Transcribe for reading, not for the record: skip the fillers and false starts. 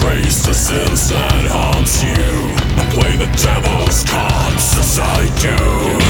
erase the sins that haunt you. Play the devil's cards as I do.